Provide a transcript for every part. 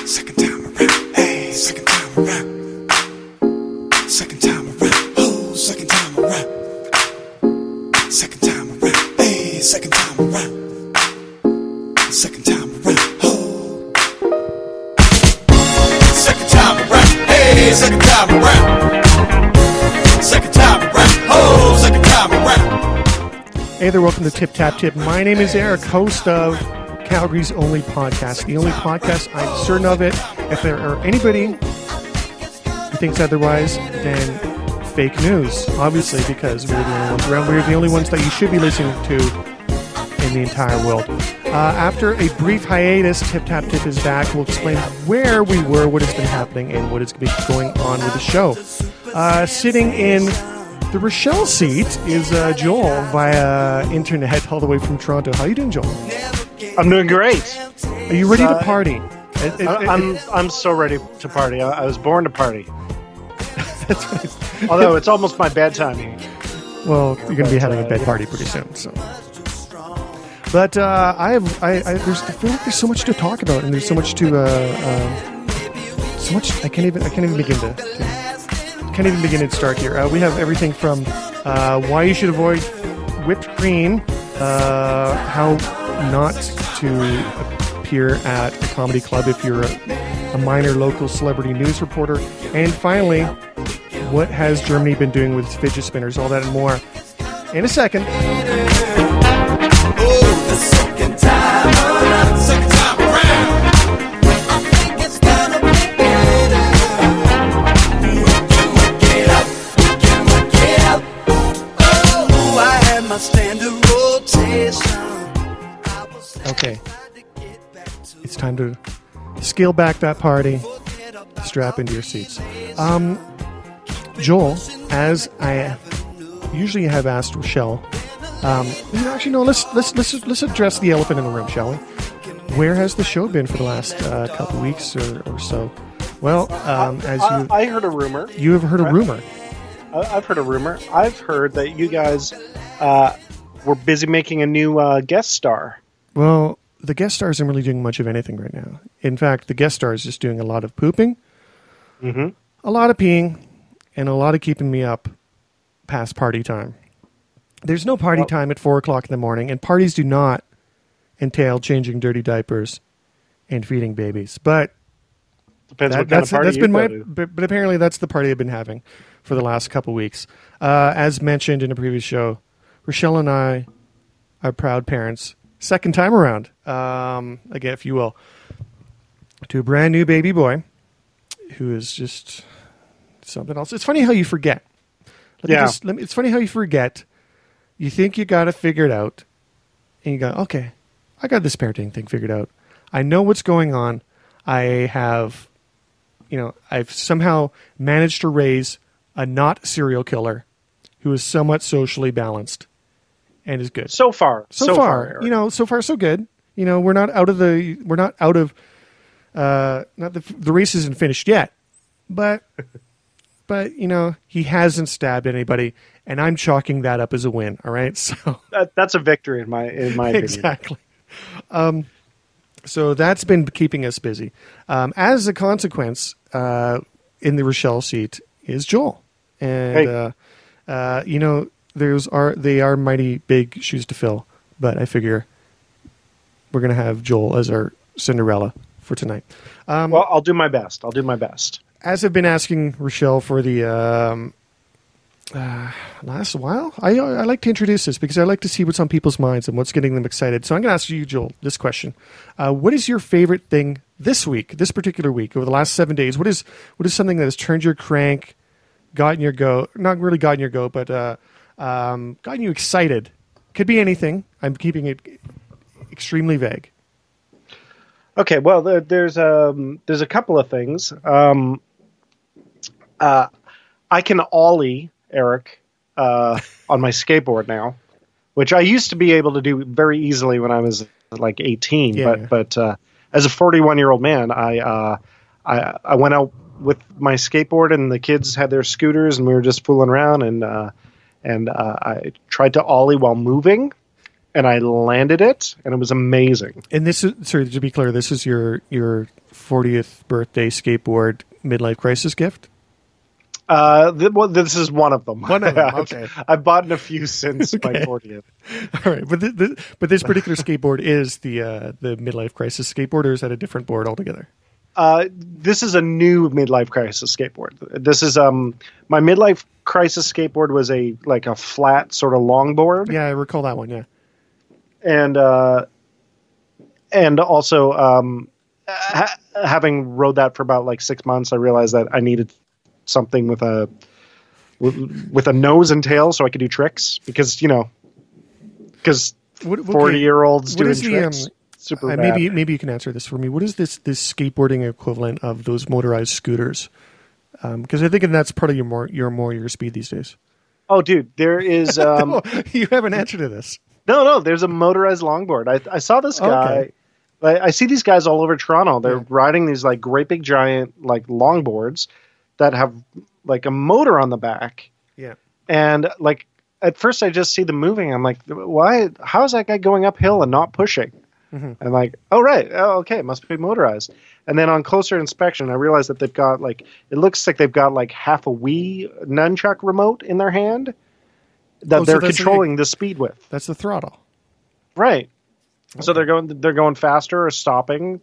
Second time around, hey, second time around. Second time around, oh, second time around. Second time around, hey, second time around. Second time around, oh. Second time around, hey, second time around. Second time around, oh, second time around. Hey there, welcome to Tip Tap Tip. My name is Eric, host of Calgary's only podcast. The only podcast, I'm certain of it. If there are anybody who thinks otherwise, then fake news, obviously, because we're the only ones around. We're the only ones that you should be listening to in the entire world. After a brief hiatus, Tip Tap Tip is back. We'll explain where we were, what has been happening, and what is going on with the show. Sitting in the Rochelle seat is Joel via internet all the way from Toronto. How are you doing, Joel? I'm doing great. Are you ready to party? I'm so ready to party. I was born to party. Although it's almost my bedtime. Well, you're going to be having a bed party pretty soon. So, but I feel like there's so much to talk about, and there's so much to so much I can't even begin to start here. We have everything from why you should avoid whipped cream, how not to appear at a comedy club if you're a minor local celebrity news reporter, and finally, what has Germany been doing with fidget spinners? All that and more in a second. Oh, the second time around, second time around. I think it's gonna be better. We can work it out, we can work it out. Oh, I had my standard rotation. Okay, it's time to scale back that party. Strap into your seats. Joel, as I usually have asked Rochelle, let's address the elephant in the room, shall we? Where has the show been for the last couple weeks or so? Well, I heard a rumor. You have heard a rumor. I've heard a rumor. I've heard that you guys were busy making a new guest star. Well, the guest star isn't really doing much of anything right now. In fact, the guest star is just doing a lot of pooping, a lot of peeing, and a lot of keeping me up past party time. There's no party time at 4 o'clock in the morning, and parties do not entail changing dirty diapers and feeding babies. But depends what kind of party that's been go my. to. But apparently, that's the party I've been having for the last couple weeks. As mentioned in a previous show, Rochelle and I are proud parents. Second time around, again, if you will, to a brand new baby boy who is just something else. It's funny how you forget. It's funny how you forget. You think you got it figured out, and you go, okay, I got this parenting thing figured out. I know what's going on. I've somehow managed to raise a not serial killer who is somewhat socially balanced. And is good So far, so far, so far so good. We're not out of the race isn't finished yet, but he hasn't stabbed anybody, and I'm chalking that up as a win. All right, so that's a victory in my opinion. Exactly. So that's been keeping us busy. As a consequence, in the Rochelle seat is Joel, and they are mighty big shoes to fill, but I figure we're going to have Joel as our Cinderella for tonight. Well, I'll do my best. As I've been asking Rochelle for the last while, I like to introduce this because I like to see what's on people's minds and what's getting them excited. So I'm going to ask you, Joel, this question. What is your favorite thing this particular week, over the last 7 days? What is something that has turned your crank, gotten your goat, not really gotten your goat, but gotten you excited? Could be anything. I'm keeping it extremely vague. Okay, well, there's a couple of things. I can ollie, Eric, on my skateboard now, which I used to be able to do very easily when I was like 18. Yeah. But as a 41-year-old man, I went out with my skateboard, and the kids had their scooters, and we were just fooling around, and I tried to ollie while moving, and I landed it, and it was amazing. And this is, sorry, to be clear, this is your 40th birthday skateboard midlife crisis gift? This is one of them. One of them, okay. I've bought a few since my Okay. 40th. All right, but this particular skateboard is the midlife crisis skateboard, or is that a different board altogether? This is a new midlife crisis skateboard. This is my midlife crisis skateboard was a flat sort of longboard, Yeah, I recall that one. Yeah. and also having rode that for about like 6 months, I realized that I needed something with a nose and tail so I could do tricks because 40-year-olds What doing is the, tricks. Super bad. maybe you can answer this for me. What is this skateboarding equivalent of those motorized scooters? Because I think that's part of your speed these days. Oh, dude, there is. Oh, you have an answer to this. No, there's a motorized longboard. I saw this guy. Okay. I see these guys all over Toronto. They're Yeah. riding these like great big giant like longboards that have like a motor on the back. Yeah. And like at first I just see them moving. I'm like, why? How is that guy going uphill and not pushing? Mm-hmm. And like, oh right, oh okay, it must be motorized. And then on closer inspection, I realized that they've got like it looks like they've got like half a Wii nunchuck remote in their hand that Oh, so they're that's controlling the speed with. That's the throttle. Right. So they're going faster or stopping,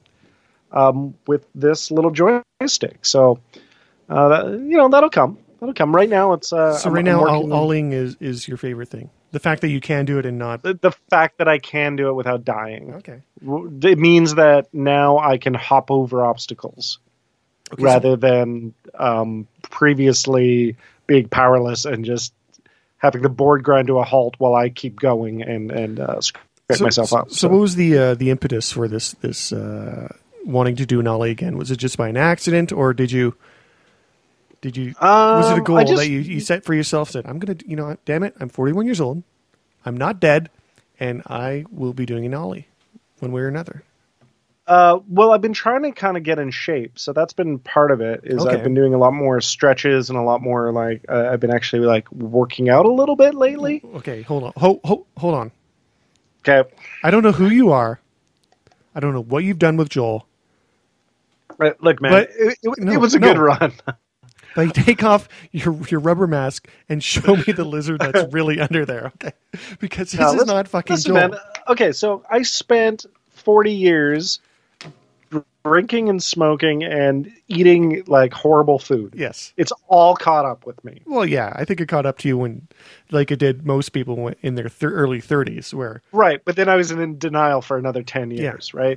with this little joystick. So, that'll come. That'll come. Right now, it's So I'm- right I'm now, working- all-ing is your favorite thing. The fact that you can do it and not. the fact that I can do it without dying. Okay. It means that now I can hop over obstacles Okay, rather than previously being powerless and just having the board grind to a halt while I keep going and scrape myself up. So what was the impetus for this wanting to do an ollie again? Was it just by an accident, or did you? Was it a goal I just- that you set for yourself? Said, I'm gonna, damn it, I'm 41 years old, I'm not dead, and I will be doing an ollie, one way or another. Well, I've been trying to kind of get in shape, so that's been part of it. Is Okay. I've been doing a lot more stretches and a lot more like I've been actually like working out a little bit lately. Okay, hold on, hold on. Okay, I don't know who you are. I don't know what you've done with Joel. look, man, But- it was a good run. Like, take off your rubber mask and show me the lizard that's really under there, okay? Because this is not fucking listen, Joel. man. Okay, so I spent 40 years drinking and smoking and eating like horrible food. Yes. It's all caught up with me. Well, yeah, I think it caught up to you when, like it did most people in their early 30s, where Right, but then I was in denial for another 10 years, right?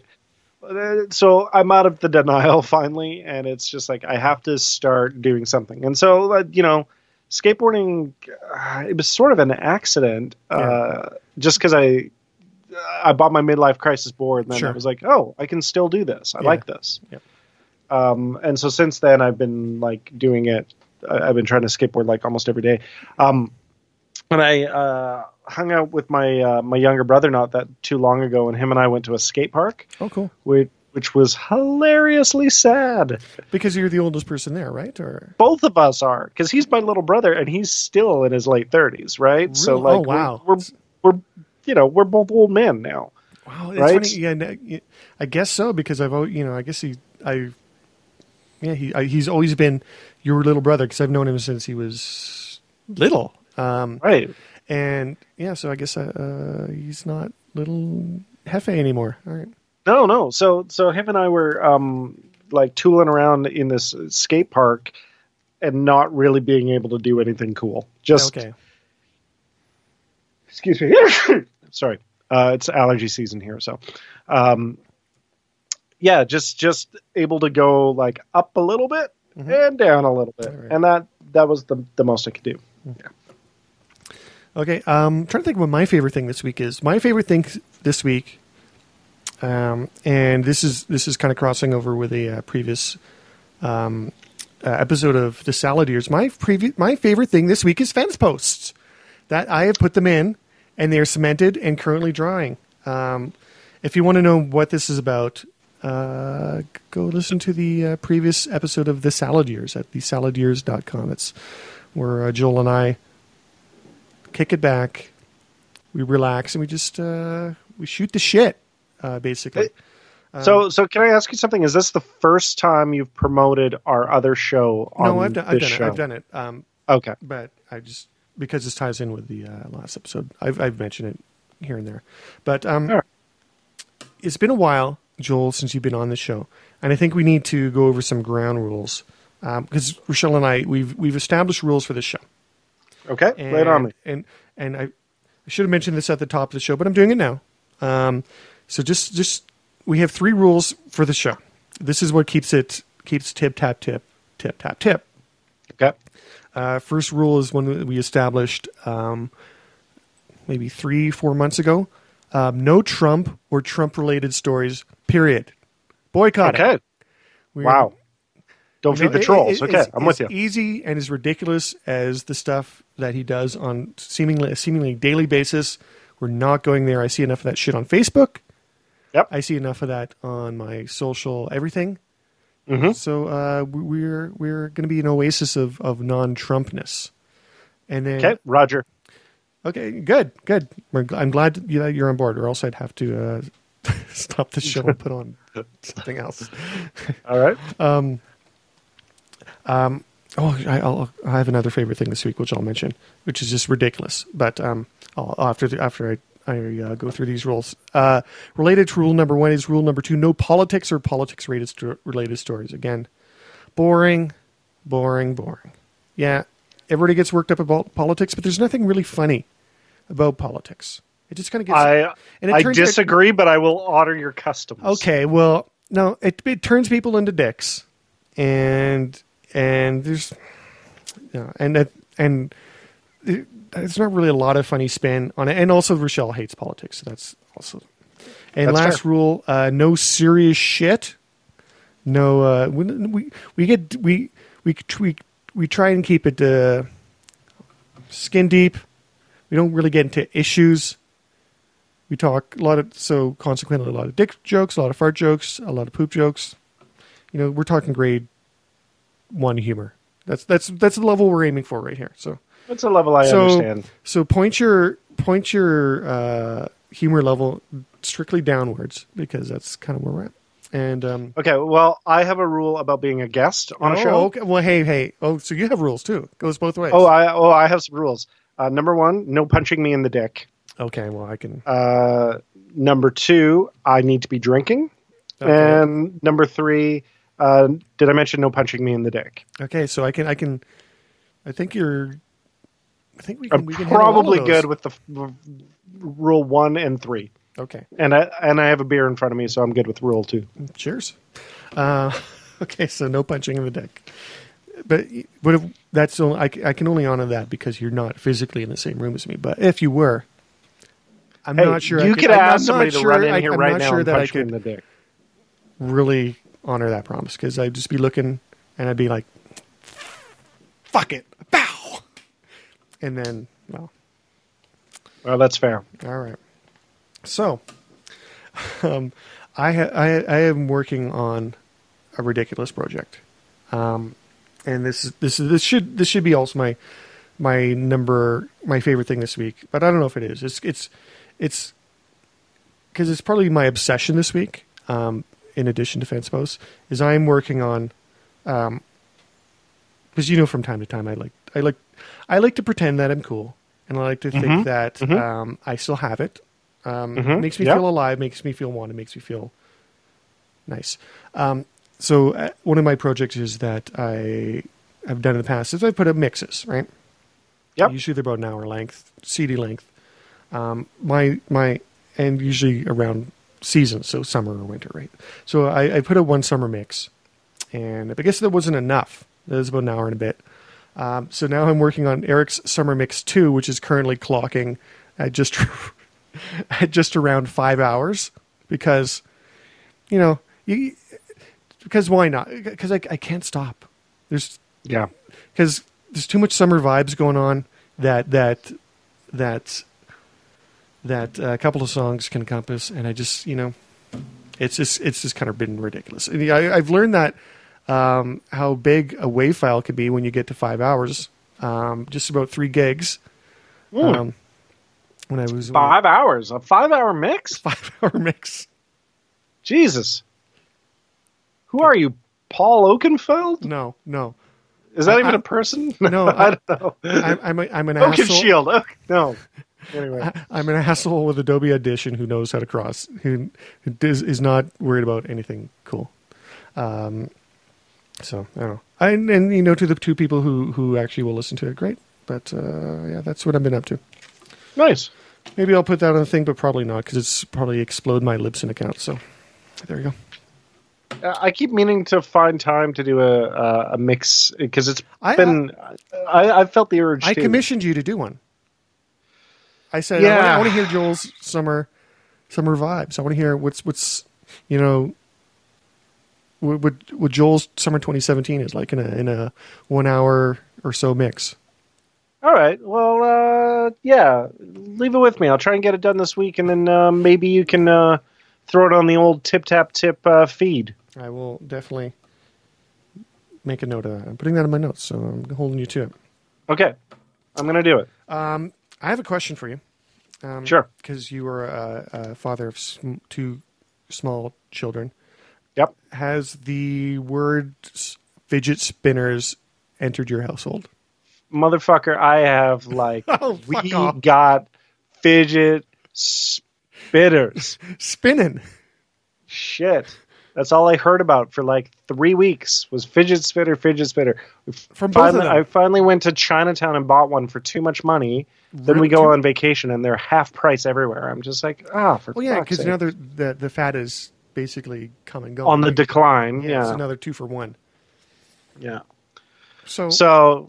So I'm out of the denial finally, and it's just like I have to start doing something. And so, skateboarding, it was sort of an accident, just because I bought my midlife crisis board, and then Sure. I was like, oh, I can still do this. I like this. Yeah. And so since then, I've been like doing it. I've been trying to skateboard like almost every day. And I hung out with my my younger brother not that too long ago, and him and I went to a skate park, oh, cool. which was hilariously sad. Because you're the oldest person there, right? Or Both of us are, because he's my little brother, and he's still in his late 30s, right? So Really? like, Oh, wow. we're both old men now. wow, it's Right? funny. Yeah, I guess so, because I guess he's always been your little brother, because I've known him since he was little. Right. And yeah, so I guess he's not little Hefe anymore. All right. No. So him and I were like tooling around in this skate park and not really being able to do anything cool. Just Okay. excuse me. Sorry. It's allergy season here, so yeah, just able to go like up a little bit and down a little bit. All right. And that was the most I could do. Okay, trying to think what my favorite thing this week is. My favorite thing this week, and this is kind of crossing over with a previous episode of the Salad Ears. My favorite thing this week is fence posts. That I have put them in, and they are cemented and currently drying. If you want to know what this is about, go listen to the previous episode of the Salad Ears at thesaladears.com. It's where Joel and I kick it back, we relax, and we just we shoot the shit, basically. So can I ask you something? Is this the first time you've promoted our other show on No, I've done this it. show? I've done it. Okay. But I just, because this ties in with the last episode, I've mentioned it here and there. But right. It's been a while, Joel, since you've been on the show, and I think we need to go over some ground rules because Rochelle and I we've established rules for this show. Okay, lay it on me. And I should have mentioned this at the top of the show, but I'm doing it now. So just we have 3 rules for the show. This is what keeps tip tap tip tip tap tip. Okay. First rule is one that we established maybe 3-4 months ago. No Trump or Trump-related stories, period. Boycott Okay. it. Wow. Don't feed the trolls. Okay, I'm with you. As easy and as ridiculous as the stuff that he does on seemingly daily basis, we're not going there. I see enough of that shit on Facebook. Yep. I see enough of that on my social everything. Mm-hmm. So we're going to be an oasis of non-Trumpness. And then Okay, Roger. okay, good. I'm glad you're on board, or else I'd have to stop the show and put on something else. All right. I have another favorite thing this week, which I'll mention, which is just ridiculous. But after I go through these rules. Related to rule number 1 is rule number 2: no politics or politics-related stories. Again, boring. Yeah, everybody gets worked up about politics, but there's nothing really funny about politics. It just kind of gets. I disagree, but I will honor your customs. Okay, well, no, it turns people into dicks, and there's, it's not really a lot of funny spin on it, and also Rochelle hates politics, so that's also. And That's last fair. rule: no serious shit. No, we try and keep it skin deep. We don't really get into issues. We talk consequently a lot of dick jokes, a lot of fart jokes, a lot of poop jokes. We're talking grade 1 humor. That's the level we're aiming for right here. So That's a level I understand. So point your humor level strictly downwards, because that's kind of where we're at. And Okay, well, I have a rule about being a guest on a show. Okay. Well, hey. Oh, so you have rules too. It goes both ways. I have some rules. Number 1, no punching me in the dick. Okay. Well, I can. Number 2, I need to be drinking. Okay. And number 3, did I mention no punching me in the dick? Okay. So I can. I think we can. I'm we can handle all of probably those. good with the rule 1 and 3. Okay. And I have a beer in front of me, so I'm good with rule 2. Cheers. Okay. So no punching in the dick. But if that's only, I can only honor that because you're not physically in the same room as me. But if you were, I'm not sure. You could ask somebody to run in I'm here not right now sure and that I punch me in could the dick. really honor that promise, because I'd just be looking and I'd be like, "Fuck it, bow," and then, well, That's fair. all right. So, I am working on a ridiculous project, and this should be also my favorite thing this week. But I don't know if it is. It's because it's probably my obsession this week. In addition to fence posts, is I'm working on, because from time to time I like to pretend that I'm cool, and I like to think that I still have it. Makes me feel alive, makes me feel wanted, makes me feel nice. So one of my projects is that I have done in the past is I put up mixes, right? Yep. Usually they're about an hour length, CD length. And usually around seasons, so summer or winter, right? So I put up one summer mix, and I guess that wasn't enough. That was about an hour and a bit. So now I'm working on Eric's Summer Mix 2, which is currently clocking at just at just around 5 hours, because because why not? Because I can't stop. Because there's too much summer vibes going on that a couple of songs can encompass, and I just it's just kind of been ridiculous. And I've learned that how big a WAV file could be when you get to 5 hours, just about 3 gigs. when I was 5 hours. A 5-hour mix? 5-hour mix. Jesus. Who are you? Paul Oakenfeld? No. Is that even a person? No, I don't know. I'm an asshole. Oakenshield. No. Anyway. I'm an asshole with Adobe Audition who knows how to cross, who is not worried about anything cool. So I don't know. And to the two people who actually will listen to it, great. But yeah, that's what I've been up to. Nice. Maybe I'll put that on the thing, but probably not because it's probably explode my Libsyn account. So there you go. I keep meaning to find time to do a mix because I felt the urge. I too. commissioned you to do one. I said, Yeah. I want to hear Joel's summer vibes. I want to hear what's what Joel's summer 2017 is like in a 1 hour or so mix. All right. Well, yeah. Leave it with me. I'll try and get it done this week, and then maybe you can throw it on the old Tip Tap Tip feed. I will definitely make a note of that. I'm putting that in my notes, so I'm holding you to it. Okay. I'm going to do it. I have a question for you. Sure. Because you are a father of two small children. Yep. Has the word fidget spinners entered your household? Motherfucker, I have fuck off. got fidget spinners. Spinning. Shit. That's all I heard about for 3 weeks was fidget spinner. From both of them. I finally went to Chinatown and bought one for too much money. Then we go on vacation and they're half price everywhere. I'm just like, for fuck's because sake. now the fat is basically come and go. On the decline. It's Yeah. another 2 for 1. Yeah. So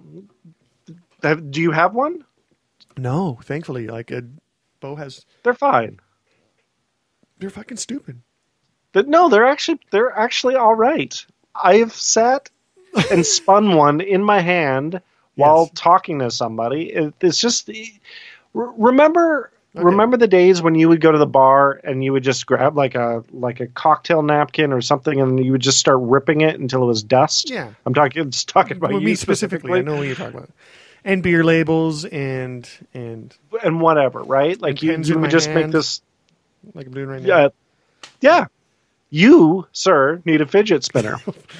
Do you have one? no, thankfully, Bo has. They're fine. They're fucking stupid. No, they're actually all right. I've sat and spun one in my hand while talking to somebody. It's just remember the days when you would go to the bar and you would just grab like a cocktail napkin or something and you would just start ripping it until it was dust. Yeah, I'm talking about well, you me specifically. I know what you're talking about. And beer labels and whatever, right? Like you pens in would my just make hand. this. like I'm doing right now. Yeah. You, sir, need a fidget spinner.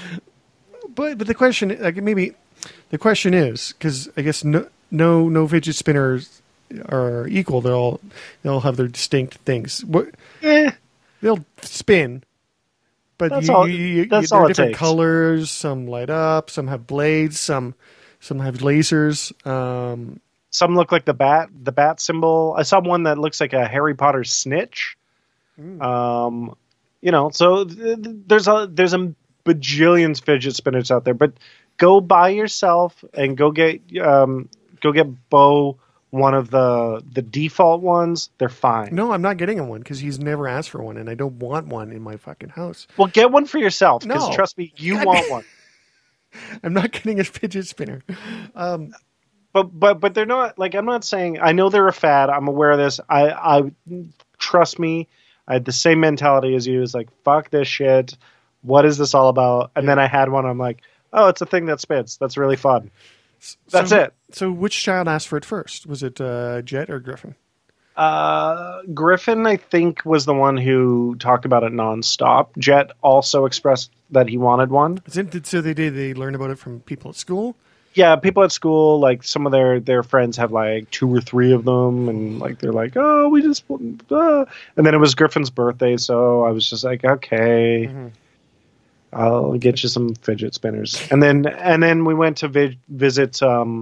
But the question, the question is, because I guess no fidget spinners are equal. They'll have their distinct things. They'll spin, but That's they're all it different takes. colors. Some light up. Some have blades. Some have lasers. Some look like the bat symbol. I saw one that looks like a Harry Potter snitch. So there's a bajillions fidget spinners out there, but go buy yourself and go get Bo one of the default ones. They're fine. No, I'm not getting him one because he's never asked for one, and I don't want one in my fucking house. Well, get one for yourself because No. trust me, you want one. I'm not getting a fidget spinner. But they're not I'm not saying I know they're a fad. I'm aware of this. I trust me. I had the same mentality as you. It's like, fuck this shit. What is this all about? And then I had one. I'm like, oh, it's a thing that spins. That's really fun. That's it. So which child asked for it first? Was it Jet or Griffin? Griffin, I think, was the one who talked about it nonstop. Jet also expressed that he wanted one. So they learn about it from people at school? Yeah, people at school, some of their friends have 2 or 3 of them, and they're like, oh, we just, and then it was Griffin's birthday, so I was just like, okay, I'll get you some fidget spinners, and then we went to visit,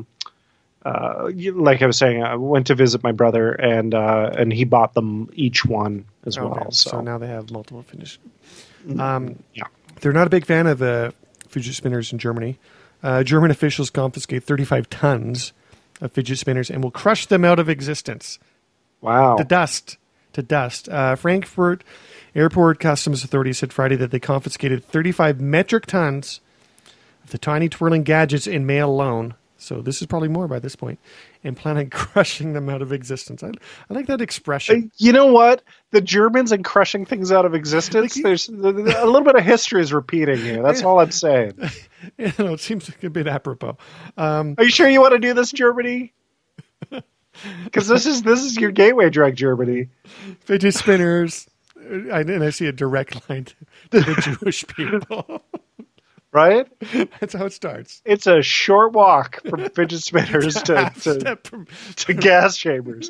like I was saying, I went to visit my brother, and he bought them each one as well. Okay, So now they have multiple fidget. yeah. They're not a big fan of the fidget spinners in Germany. German officials confiscate 35 tons of fidget spinners and will crush them out of existence. Wow. To dust. Frankfurt Airport Customs Authority said Friday that they confiscated 35 metric tons of the tiny twirling gadgets in May alone. So this is probably more by this point. And plan on crushing them out of existence. I like that expression. You know what? The Germans and crushing things out of existence, there's a little bit of history is repeating here. That's all I'm saying. It seems like a bit apropos. Are you sure you want to do this, Germany? Because this is your gateway drug, Germany. Fidget spinners. And I see a direct line to the Jewish people. Right? That's how it starts. It's a short walk from fidget spinners to gas chambers.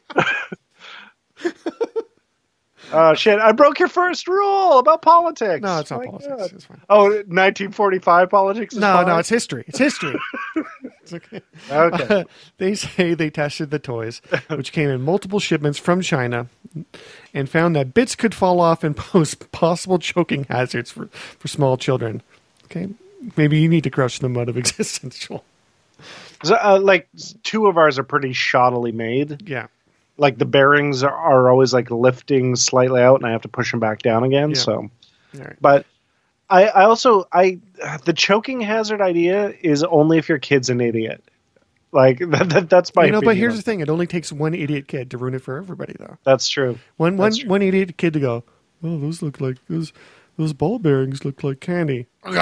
Oh, shit. I broke your first rule about politics. No, it's not My politics. God. It's fine. Oh, 1945 politics is No, fine? it's history. It's history. It's okay. Okay. They say they tested the toys, which came in multiple shipments from China, and found that bits could fall off and pose possible choking hazards for small children. Okay, maybe you need to crush them out of existence, Joel. So, like, two of ours are pretty shoddily made. Yeah. Like, the bearings are always, like, lifting slightly out, and I have to push them back down again, Yeah. so... All right. But I also the choking hazard idea is only if your kid's an idiot. Like that's my But opinion here's on the thing: it only takes one idiot kid to ruin it for everybody, though. That's true. One That's true. idiot kid to go, oh, those look like those ball bearings look like candy.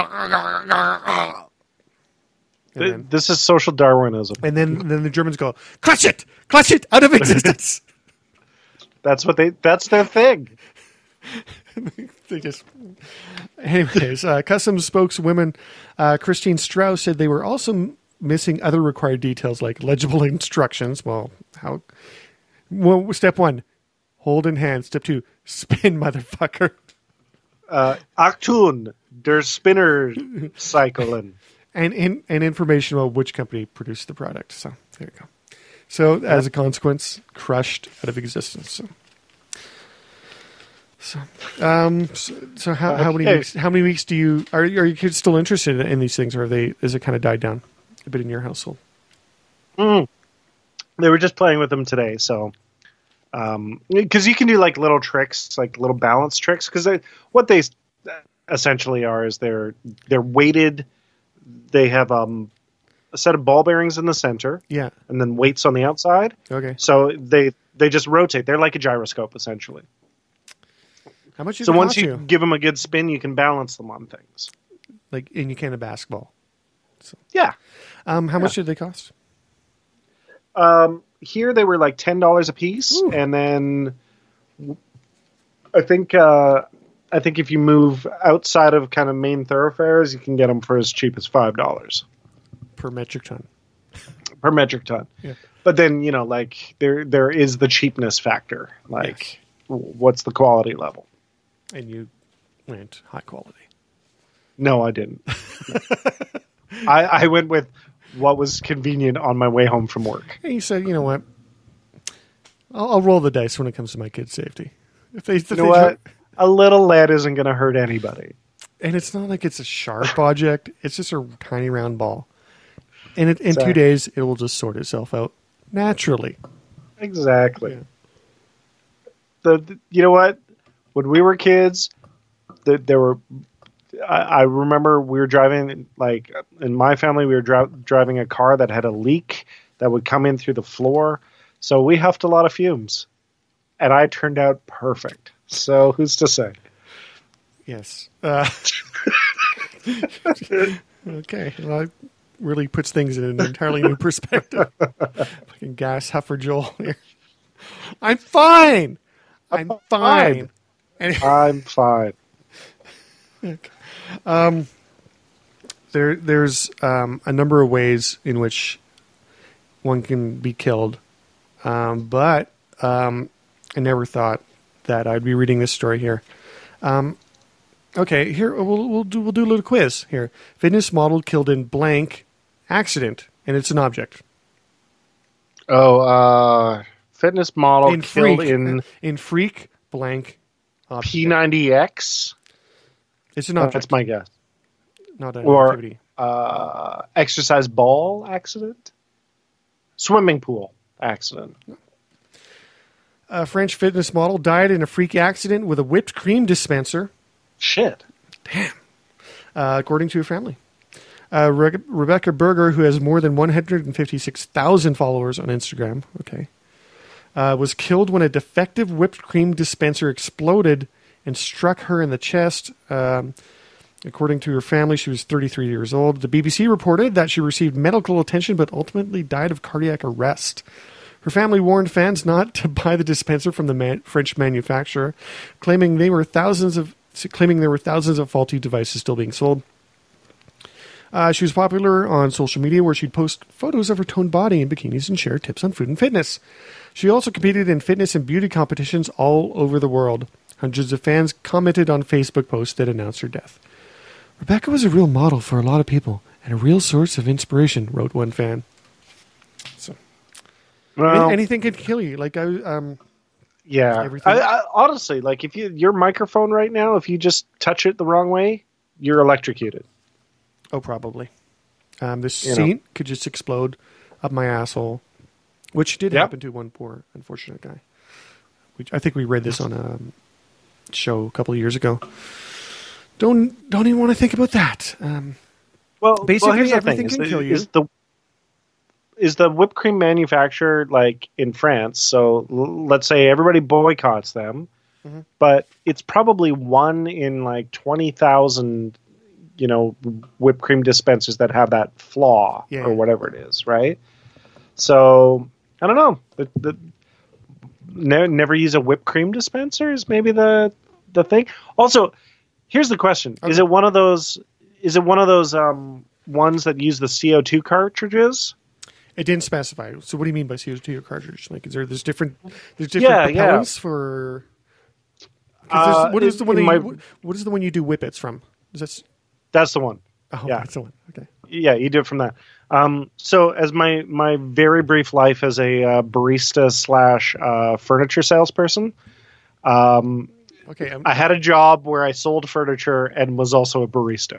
And This is social Darwinism. then the Germans go, clutch it out of existence. That's their thing. They just, anyways. Customs spokeswoman Christine Strauss said they were also missing other required details like legible instructions. Well, step 1, hold in hand. Step 2, spin, motherfucker. Achtung, der Spinner cycling. And information about which company produced the product. So there you go. So as a consequence, crushed out of existence. So how many weeks do you are your kids still interested in these things, or is it kind of died down a bit in your household? They were just playing with them today, so because you can do like little tricks, like little balance tricks, because what they essentially are is they're weighted. They have a set of ball bearings in the center, Yeah. and then weights on the outside. Okay. So they just rotate. They're like a gyroscope, essentially. How much? So once you give them a good spin, you can balance them on things. like, and you can a basketball. Yeah. How much did they cost? Here they were like $10 a piece, Ooh. and then I think if you move outside of kind of main thoroughfares, you can get them for as cheap as $5 Per metric ton. per metric ton. Yeah. But then like there is the cheapness factor. Like, what's the quality level? And you went high quality. No, I didn't. I went with what was convenient on my way home from work. And you said, you know what? I'll roll the dice when it comes to my kids' safety. You know what? A little lead isn't going to hurt anybody. And it's not like it's a sharp object. It's just a tiny round ball. And in Exactly. 2 days, it will just sort itself out naturally. Exactly. You know what? When we were kids, there were. I remember we were driving, like in my family, we were driving a car that had a leak that would come in through the floor. So we huffed a lot of fumes, and I turned out perfect. So who's to say? Yes. Okay. Well, it really puts things in an entirely new perspective. Fucking gas huffer Joel here. I'm fine. I'm fine. And I'm fine. there's a number of ways in which one can be killed, but I never thought that I'd be reading this story here. Okay, here we'll do a little quiz here. Fitness model killed in blank accident, and it's an object. Oh, fitness model In killed freak, in freak blank object. P90X. It's an object, That's my guess. not an Or activity. exercise ball accident, swimming pool accident. A French fitness model died in a freak accident with a whipped cream dispenser. Shit. According to her family. Rebecca Berger, who has more than 156,000 followers on Instagram, was killed when a defective whipped cream dispenser exploded and struck her in the chest. According to her family, she was 33 years old. The BBC reported that she received medical attention but ultimately died of cardiac arrest. Her family warned fans not to buy the dispenser from the French manufacturer, claiming there were thousands of faulty devices still being sold. She was popular on social media where she'd post photos of her toned body in bikinis and share tips on food and fitness. She also competed in fitness and beauty competitions all over the world. Hundreds of fans commented on Facebook posts that announced her death. Rebecca was a real model for a lot of people and a real source of inspiration, wrote one fan. So, Well, anything could kill you. Like yeah. everything- I, honestly, like if your microphone right now, if you just touch it the wrong way, you're electrocuted. Oh, probably. This You know. seat could just explode up my asshole, which did Yep. happen to one poor unfortunate guy. I think we read this on a show a couple of years ago. Don't even want to think about that. Basically, here's the everything thing, can kill you. Is the whipped cream manufactured like in France? So let's say everybody boycotts them, Mm-hmm. but it's probably one in like 20,000, whipped cream dispensers that have that flaw Yeah. or whatever it is, right? So I don't know. Never use a whipped cream dispenser is maybe the thing. Also, here's the question: Okay. Is it one of those? Ones that use the CO2 cartridges? It didn't specify. So, what do you mean by CO2 cartridge? Like, there's different Yeah, propellants for? 'Cause what is the one? What is the one you do whippets from? Is that? That's the one. Oh, Yeah. that's the one. Okay. Yeah, you do it from that. So, as my very brief life as a barista / furniture salesperson, Okay. I had a job where I sold furniture and was also a barista.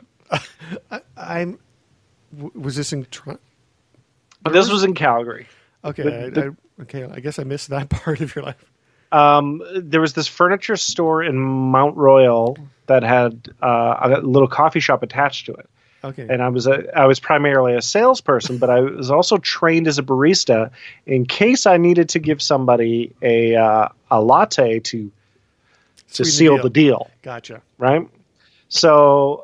Was this in? This was in Calgary. Okay. I guess I missed that part of your life. There was this furniture store in Mount Royal that had a little coffee shop attached to it. Okay. And I was primarily a salesperson, but I was also trained as a barista in case I needed to give somebody a latte to Sweeten seal the deal, Gotcha. right? So,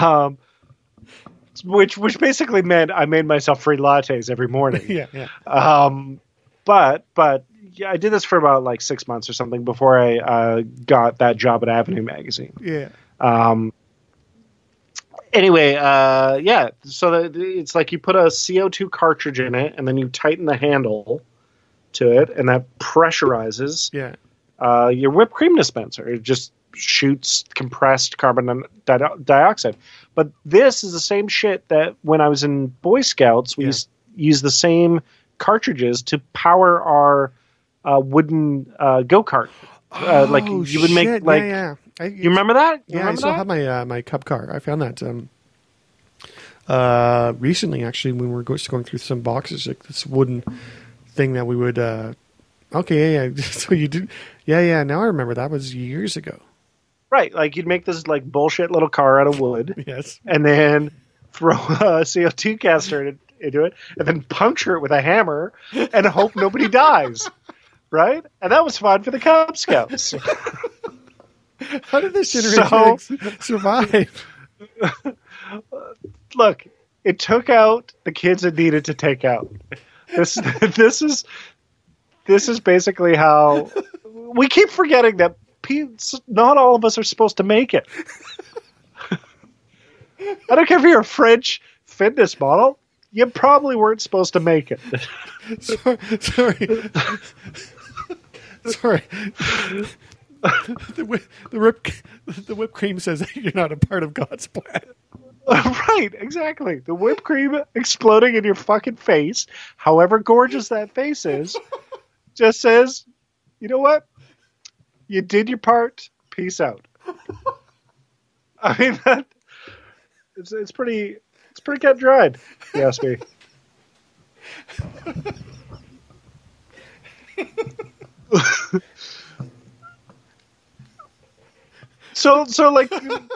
which basically meant I made myself free lattes every morning. Yeah. But yeah, I did this for about like 6 months or something before I got that job at Avenue Magazine. Yeah. Anyway, yeah. So it's like you put a CO2 cartridge in it, and then you tighten the handle to it, and that pressurizes Yeah. your whipped cream dispenser. It just shoots compressed carbon dioxide. But this is the same shit that when I was in Boy Scouts, we used the same cartridges to power our wooden go-kart. Like you would make shit. like. Yeah. You remember that? You Yeah, I remember still that? have my Cub car. I found that recently, actually, when we were going through some boxes, like this wooden thing that we would. Okay, yeah. So you did, yeah. Now I remember that was years ago. Right, like you'd make this like bullshit little car out of wood, Yes. and then throw a CO2 canister into it, and then puncture it with a hammer, and hope nobody dies. Right, and that was fun for the Cub Scouts. How did this generation survive? Look, it took out the kids it needed to take out. This is basically how we keep forgetting that not all of us are supposed to make it. I don't care if you're a French fitness model. You probably weren't supposed to make it. Sorry. The whipped cream says that you're not a part of God's plan. Right, exactly. The whipped cream exploding in your fucking face, however gorgeous that face is, just says, you know what? You did your part. Peace out. I mean, it's pretty cut dried, if you ask me. So like,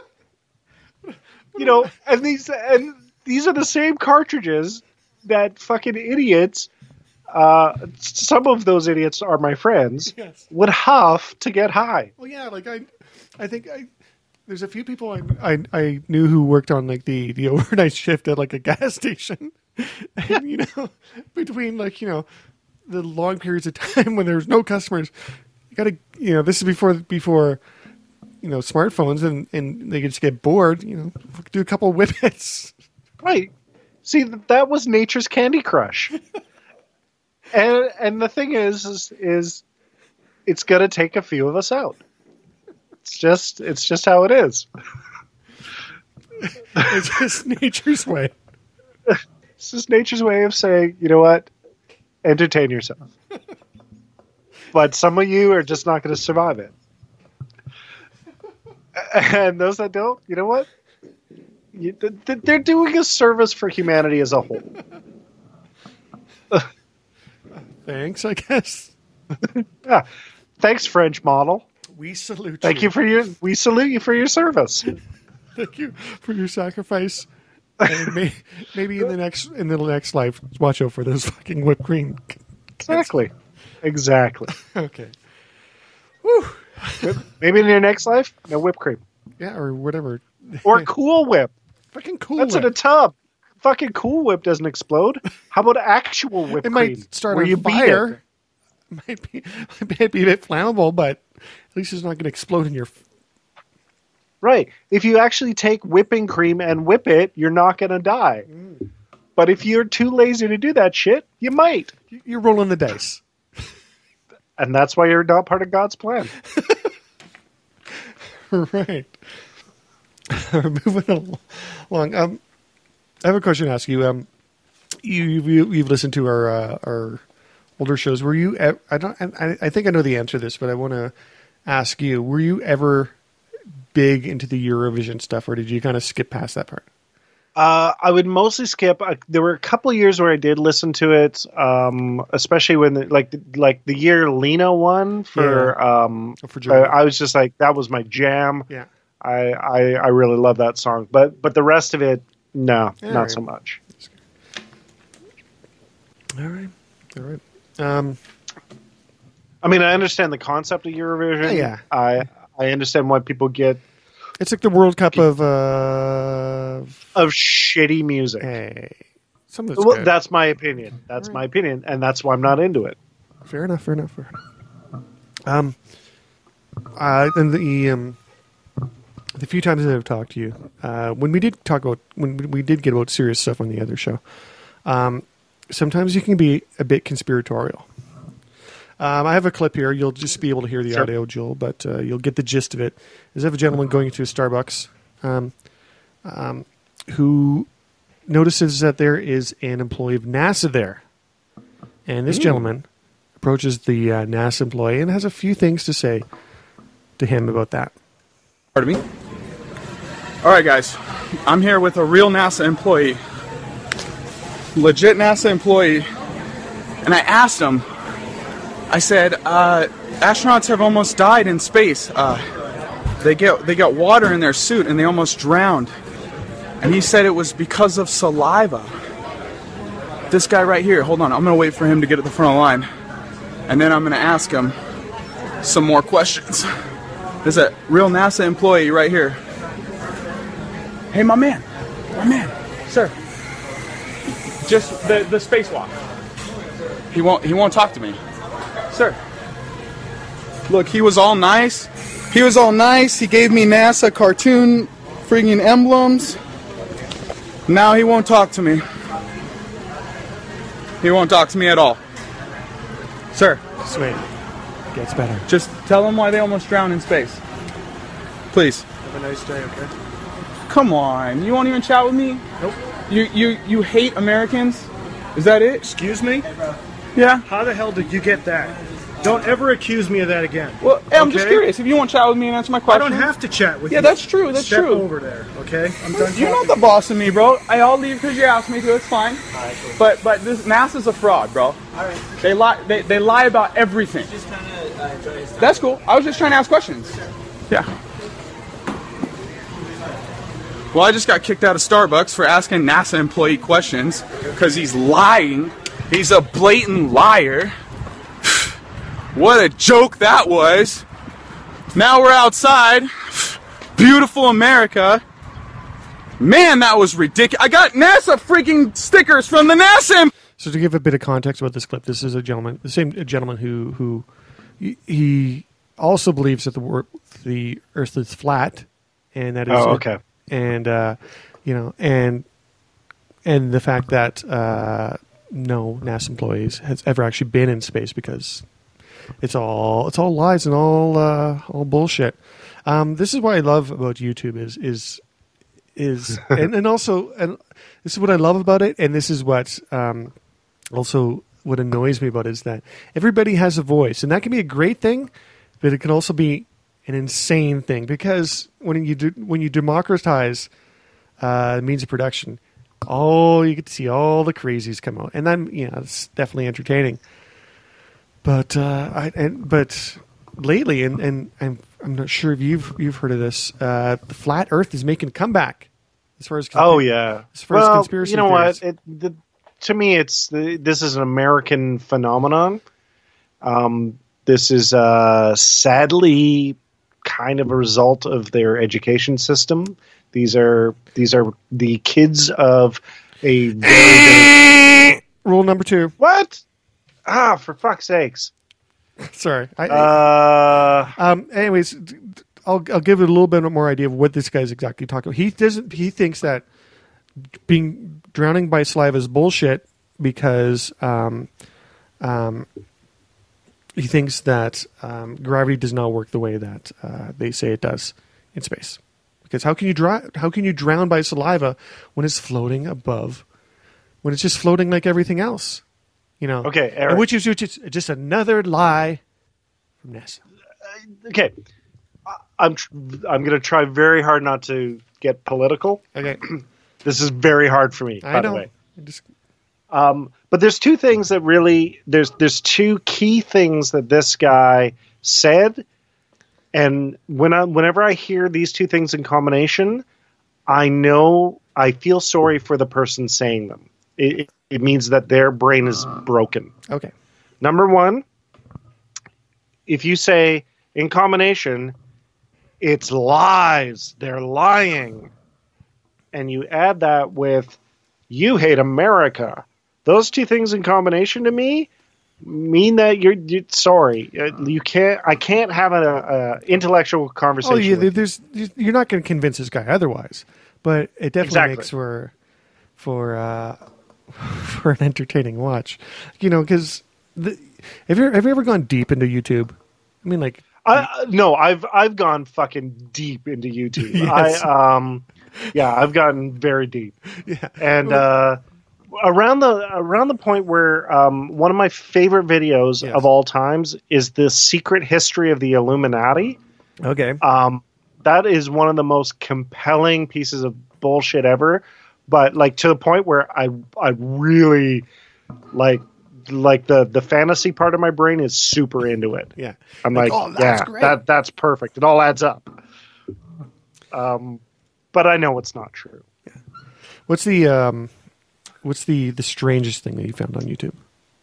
and these are the same cartridges that fucking idiots. Some of those idiots are my friends. Yes. Would huff to get high. Well, yeah, like I think there's a few people I knew who worked on like the overnight shift at like a gas station, and between like the long periods of time when there's no customers. You got to, this is before smartphones, and they could just get bored. Do a couple of whippets. Right. See, that was nature's Candy Crush. and the thing is it's gonna take a few of us out. It's just how it is. It's just nature's way. It's just nature's way of saying, you know what? Entertain yourself. But some of you are just not going to survive it. And those that don't, you know what? They're doing a service for humanity as a whole. Thanks, I guess. Yeah. Thanks, French model. We salute Thank you. We salute you for your service. Thank you for your sacrifice. And maybe in the next life, watch out for those fucking whipped cream. Exactly. Okay. Whew. Maybe in your next life, no whipped cream. Yeah, or whatever. Or Cool Whip. Fucking Cool That's Whip. in a tub. Fucking Cool Whip doesn't explode. How about actual whipped It cream? might start where on you beat fire. it? Might be a bit flammable, but at least it's not going to explode in your. Right. If you actually take whipping cream and whip it, you're not going to die. But if you're too lazy to do that shit, you might. You're rolling the dice. And that's why you're not part of God's plan. Right. Moving along. I have a question to ask you. You've listened to our older shows. Were you? I think I know the answer to this, but I want to ask you: were you ever big into the Eurovision stuff, or did you kind of skip past that part? I would mostly skip. There were a couple of years where I did listen to it, especially when the year Lena won for Germany. I was just like, that was my jam. Yeah. I really love that song, but the rest of it, no, not right. so much. All right. I mean, I understand the concept of Eurovision. Yeah. I understand why people get It's like the World Cup of shitty music. hey, some of it's Well, good. that's my opinion. That's my opinion, and that's why I'm not into it. Fair enough. And the few times that I've talked to you, when we did get about serious stuff on the other show, sometimes you can be a bit conspiratorial. I have a clip here. You'll just be able to hear the audio, Joel, but you'll get the gist of it. There's a gentleman going into a Starbucks who notices that there is an employee of NASA there. And this gentleman approaches the NASA employee and has a few things to say to him about that. Pardon me? All right, guys. I'm here with a real NASA employee. Legit NASA employee. And I asked him, I said, astronauts have almost died in space. They got water in their suit and they almost drowned. And he said it was because of saliva. This guy right here, hold on, I'm going to wait for him to get at the front of the line. And then I'm going to ask him some more questions. There's a real NASA employee right here. Hey, my man, sir. Just the spacewalk. He won't talk to me. Sir. Look, he was all nice. He gave me NASA cartoon freaking emblems. Now he won't talk to me. He won't talk to me at all. Sir. Sweet. Gets better. Just tell them why they almost drowned in space. Please. Have a nice day, okay? Come on. You won't even chat with me? Nope. You hate Americans? Is that it? Excuse me? Yeah. How the hell did you get that? Don't ever accuse me of that again. Well, hey, I'm just Okay? curious. If you won't chat with me and answer my I question. don't have to chat with you. Yeah, that's true. That's Step true. over there, okay? I'm done You're not talking. the boss of me, bro. I'll leave because you asked me to. It's fine. But this NASA's a fraud, bro. All right. They lie. They lie about everything. Just trying to enjoy his time. That's cool. I was just trying to ask questions. Yeah. Well, I just got kicked out of Starbucks for asking NASA employee questions because he's lying. He's a blatant liar. What a joke that was. Now we're outside. Beautiful America. Man, that was ridiculous. I got NASA freaking stickers from the NASA. So to give a bit of context about this clip, this is the same gentleman who he also believes that the Earth is flat, and that is okay. and and the fact that no NASA employees has ever actually been in space because it's all lies and all bullshit. This is what I love about YouTube is and also this is what I love about it, and this is what also what annoys me about it is that everybody has a voice, and that can be a great thing, but it can also be an insane thing because when you democratize the means of production, you get to see all the crazies come out, and then it's definitely entertaining. But but lately, and I'm not sure if you've heard of this. The flat Earth is making a comeback as far as as far as conspiracy. You know theories. what? To me, this is an American phenomenon. This is sadly kind of a result of their education system. These are the kids of a very Rule number 2. what? For fuck's sakes! Sorry. Uh, Anyways, I'll give it a little bit more idea of what this guy's exactly talking about. He thinks that drowning by saliva is bullshit because he thinks that gravity does not work the way that they say it does in space. Because how can you drown by saliva when it's floating above, when it's just floating like everything else? Okay, Eric. And which is just another lie from NASA. Okay, I'm going to try very hard not to get political. Okay, This is very hard for me, I by know. the way. But there's two things that really there's two key things that this guy said, and whenever I hear these two things in combination, I feel sorry for the person saying them. It means that their brain is broken. okay. Number one, if you say in combination, it's lies, they're lying, and you add that with you hate America, those two things in combination to me mean that you're sorry. I can't have an intellectual conversation. Oh yeah, with you're not going to convince this guy otherwise, but it definitely Exactly. makes for an entertaining watch. Because have you ever gone deep into YouTube? I mean, like No, I've gone fucking deep into YouTube. Yes. I've gotten very deep. Yeah. And around the point where one of my favorite videos Yes. of all times is the secret history of the Illuminati. Okay. That is one of the most compelling pieces of bullshit ever. But like to the point where I really like the fantasy part of my brain is super into it. Yeah. I'm like, oh, that's yeah, great. that's perfect. It all adds up. But I know it's not true. What's the strangest thing that you found on YouTube?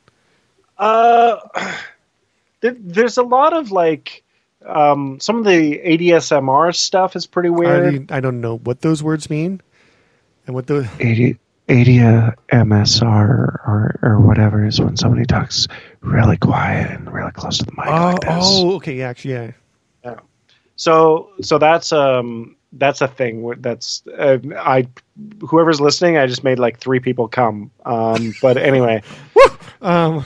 There's a lot of like some of the ADSMR stuff is pretty weird. I don't know what those words mean, and what those. ADSMR or whatever is when somebody talks really quiet and really close to the mic like this. Okay, yeah, actually, yeah. Yeah. So that's a thing. That's whoever's listening, I just made like 3 people come. But anyway. Okay,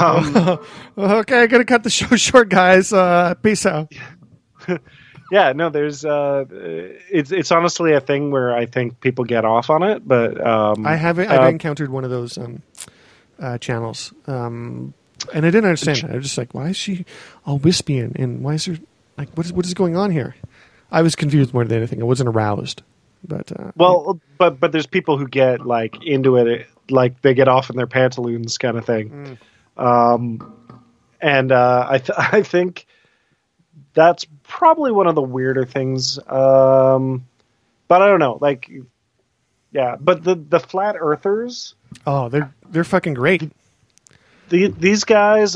I gotta cut the show short, guys. Peace out. Yeah, no, there's it's honestly a thing where I think people get off on it, but I've encountered one of those channels, and I didn't understand it. I was just like, why is she all wispy and why is there like what is going on here? I was confused more than anything. I wasn't aroused, but but there's people who get like into it, like they get off in their pantaloons kind of thing, and I think that's probably one of the weirder things. But I don't know, like, yeah. But the flat earthers, oh, they're fucking great. These guys,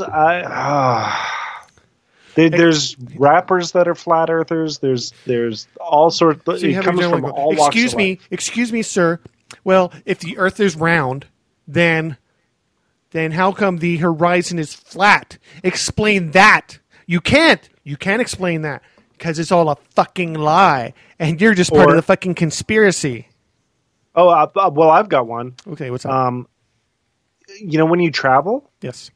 there's rappers that are flat earthers. There's all sorts. So you It have comes a from gentleman all go, walks of life. excuse me, sir. Well, if the Earth is round, then then how come the horizon is flat? Explain that. You can't. You can't explain that because it's all a fucking lie, and you're just part of the fucking conspiracy. Oh, well, I've got one. Okay, what's up? You know, when you travel, Yes.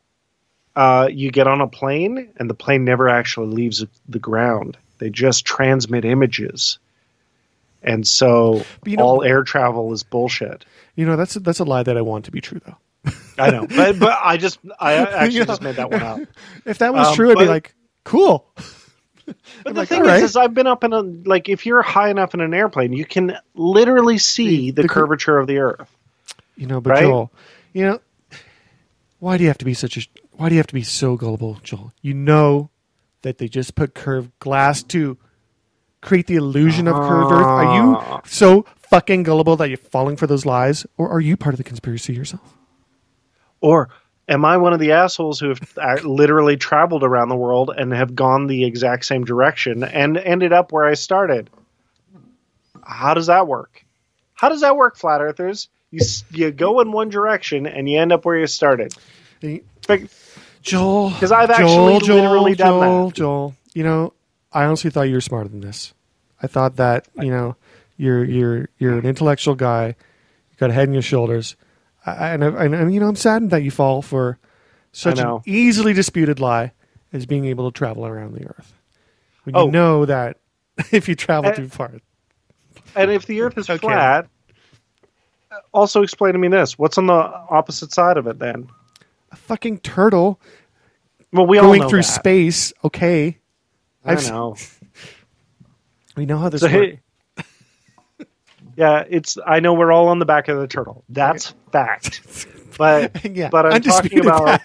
you get on a plane, and the plane never actually leaves the ground. They just transmit images. And so all air travel is bullshit. You know, that's a lie that I want to be true, though. I know, but I actually just made that one up. If that was true, I'd be like, cool. But the thing is I've been up in if you're high enough in an airplane, you can literally see the curvature of the Earth. You know, but right? Joel, you know, why do you have to be so gullible, Joel? You know that they just put curved glass to create the illusion of curved Earth. Are you so fucking gullible that you're falling for those lies, or are you part of the conspiracy yourself? Or am I one of the assholes who have literally traveled around the world and have gone the exact same direction and ended up where I started? How does that work? How does that work, flat earthers? You go in one direction and you end up where you started. Joel, because I've actually literally done that. Joel, you know, I honestly thought you were smarter than this. I thought that, you know, you're an intellectual guy. You got a head on your shoulders. And you know, I'm saddened that you fall for such an easily disputed lie as being able to travel around the Earth. When you know that if you travel too far. And if the Earth is flat, also explain to me this. What's on the opposite side of it then? A fucking turtle. Well, we going all know through that. space. Okay. I know. We know how this works. Yeah, I know we're all on the back of the turtle. That's fact. But I'm talking about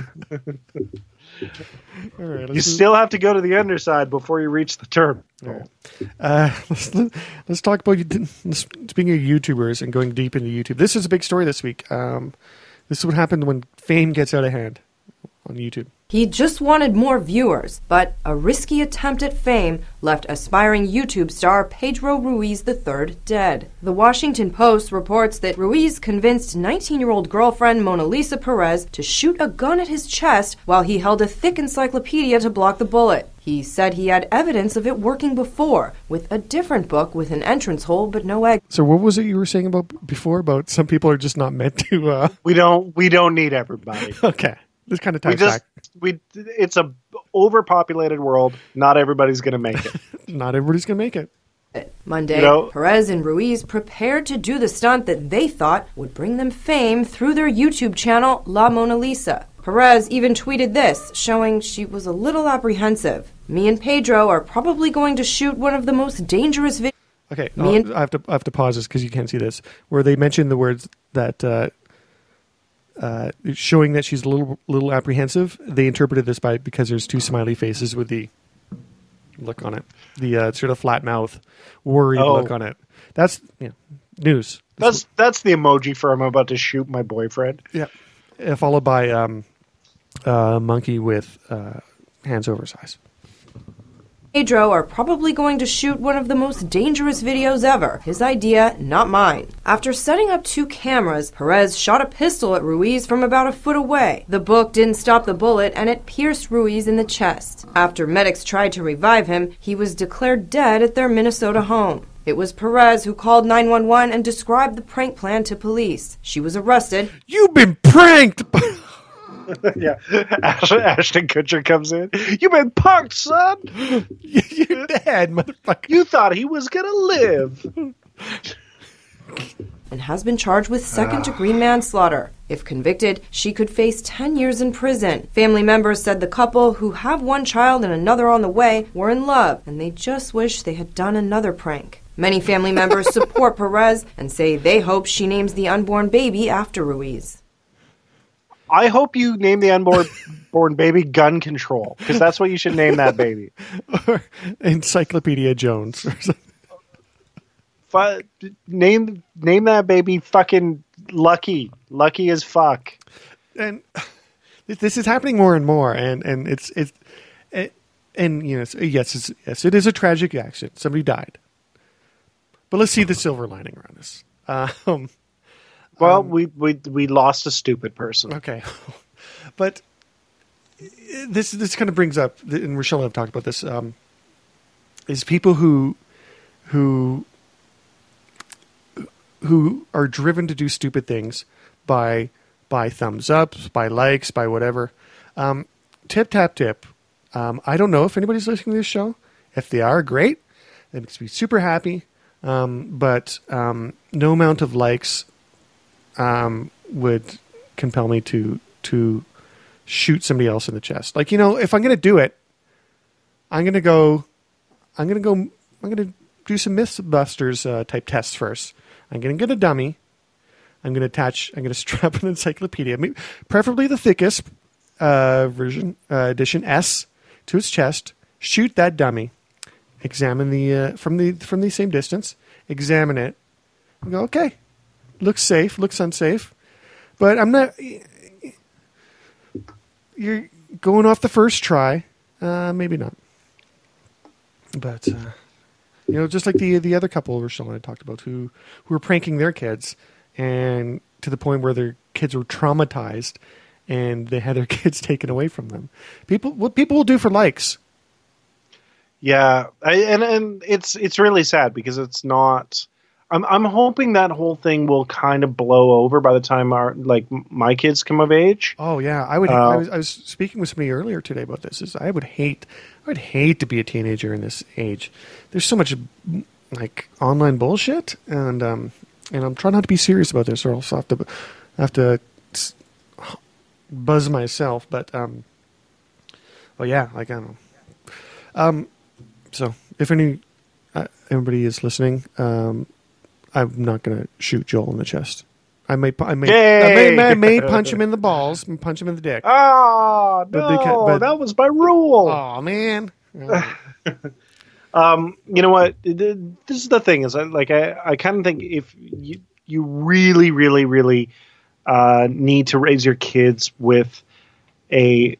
all right, you still have to go to the underside before you reach the turtle. Let's talk about speaking of YouTubers and going deep into YouTube. This is a big story this week. This is what happened when fame gets out of hand on YouTube. He just wanted more viewers, but a risky attempt at fame left aspiring YouTube star Pedro Ruiz III dead. The Washington Post reports that Ruiz convinced 19-year-old girlfriend Mona Lisa Perez to shoot a gun at his chest while he held a thick encyclopedia to block the bullet. He said he had evidence of it working before, with a different book with an entrance hole but no egg. So what was it you were saying about before about some people are just not meant to... We don't need everybody. Okay. This kind of ties back. It's a overpopulated world. Not everybody's going to make it. Not everybody's going to make it. Monday, Perez and Ruiz prepared to do the stunt that they thought would bring them fame through their YouTube channel, La Mona Lisa. Perez even tweeted this, showing she was a little apprehensive. Me and Pedro are probably going to shoot one of the most dangerous videos. Okay, I have to pause this because you can't see this. Where they mentioned the words that... showing that she's a little apprehensive. They interpreted this because there's two smiley faces with the look on it, the sort of flat mouth, worried look on it. That's news. That's the emoji for I'm about to shoot my boyfriend. Yeah, followed by a monkey with hands over his eyes. Pedro are probably going to shoot one of the most dangerous videos ever. His idea, not mine. After setting up two cameras, Perez shot a pistol at Ruiz from about a foot away. The book didn't stop the bullet and it pierced Ruiz in the chest. After medics tried to revive him, he was declared dead at their Minnesota home. It was Perez who called 911 and described the prank plan to police. She was arrested. You've been pranked! Yeah, Ashton Kutcher comes in. You've been punked, son. You're dead, motherfucker. You thought he was gonna live. And has been charged with second-degree manslaughter. If convicted, she could face 10 years in prison. Family members said the couple, who have one child and another on the way, were in love, and they just wish they had done another prank. Many family members support Perez and say they hope she names the unborn baby after Ruiz. I hope you name the unborn baby Gun Control, because that's what you should name that baby. Or Encyclopedia Jones. Name that baby fucking Lucky. Lucky as fuck. And this is happening more and more, and it's yes, it is a tragic accident. Somebody died, but let's see the silver lining around this. Well, we lost a stupid person. Okay, but this kind of brings up, and Rochelle and I have talked about this, is people who are driven to do stupid things by thumbs ups, by likes, by whatever. Tip tap tip. I don't know if anybody's listening to this show. If they are, great. That makes me super happy. But no amount of likes would compel me to shoot somebody else in the chest. Like, if I'm going to do it, I'm going to do some Mythbusters type tests first. I'm going to get a dummy. I'm going to strap an encyclopedia, preferably the thickest version, edition S, to its chest, shoot that dummy, examine from the same distance, examine it, and go, okay, looks safe, looks unsafe, but I'm not. You're going off the first try, maybe not, but just like the other couple Rochelle and I talked about who were pranking their kids, and to the point where their kids were traumatized, and they had their kids taken away from them. What people will do for likes. Yeah, and it's really sad because it's not. I'm hoping that whole thing will kind of blow over by the time my kids come of age. Oh yeah, I was speaking with somebody earlier today about this. I would hate to be a teenager in this age. There's so much like online bullshit, and I'm trying not to be serious about this, or else I have to buzz myself. But well, yeah, like I don't know. So if everybody is listening, I'm not going to shoot Joel in the chest. I may punch him in the balls and punch him in the dick. Oh, no, that was my rule. Oh, man. You know what? This is the thing. I kind of think if you really, really, really need to raise your kids with in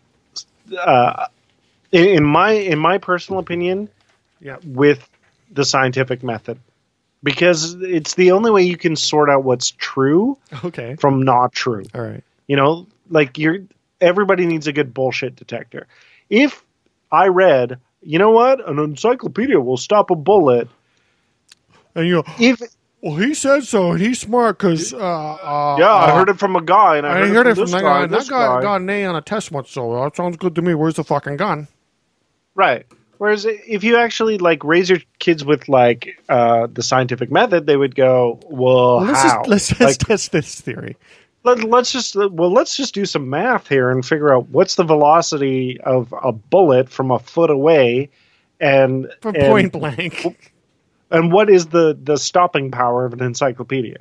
my personal opinion, with the scientific method. Because it's the only way you can sort out what's true from not true. All right. Everybody needs a good bullshit detector. If I read, you know what, an encyclopedia will stop a bullet. And you go, well, he said so, and he's smart because... I heard it from a guy, and I heard it from this guy. And that guy got an A on a test once, so that sounds good to me. Where's the fucking gun? Right. Whereas if you actually raise your kids with the scientific method, they would go, well how? Let's test this theory. Let's just do some math here and figure out what's the velocity of a bullet from a foot away, and point blank, and what is the stopping power of an encyclopedia?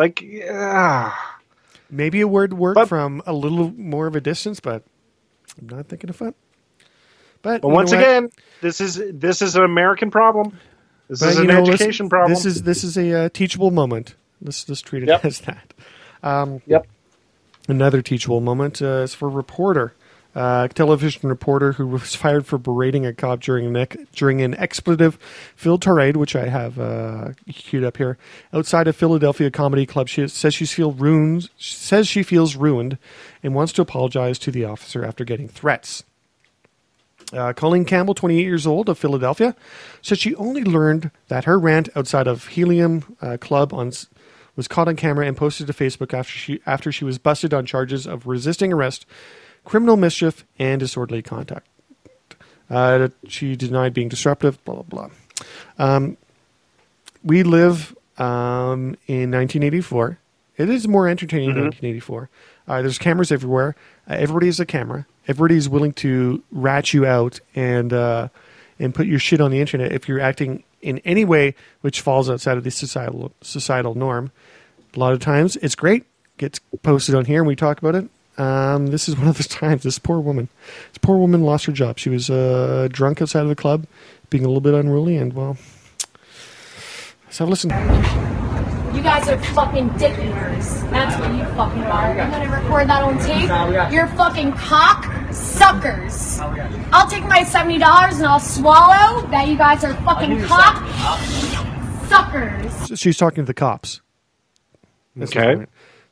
Maybe a word work from a little more of a distance, but I'm not thinking of it. But once again, this is an American problem. This is an education problem. This is a teachable moment. Let's treat it as that. Another teachable moment is for a reporter, a television reporter who was fired for berating a cop during an expletive-filled tirade, which I have queued up here, outside a Philadelphia comedy club. She says she feels ruined, and wants to apologize to the officer after getting threats. Colleen Campbell, 28 years old, of Philadelphia, said she only learned that her rant outside of Helium Club was caught on camera and posted to Facebook after she was busted on charges of resisting arrest, criminal mischief, and disorderly conduct. She denied being disruptive, blah, blah, blah. We live in 1984. It is more entertaining in 1984. There's cameras everywhere. Everybody has a camera. Everybody's willing to rat you out and put your shit on the internet if you're acting in any way which falls outside of the societal norm. A lot of times, it's great. Gets posted on here, and we talk about it. This is one of those times. This poor woman lost her job. She was drunk outside of the club, being a little bit unruly, and well, let's have a listen. You guys are fucking dick eaters. That's what you fucking are. I'm gonna record that on tape. You're fucking cock suckers. I'll take my $70 and I'll swallow that you guys are fucking cock suckers. She's talking to the cops. Okay.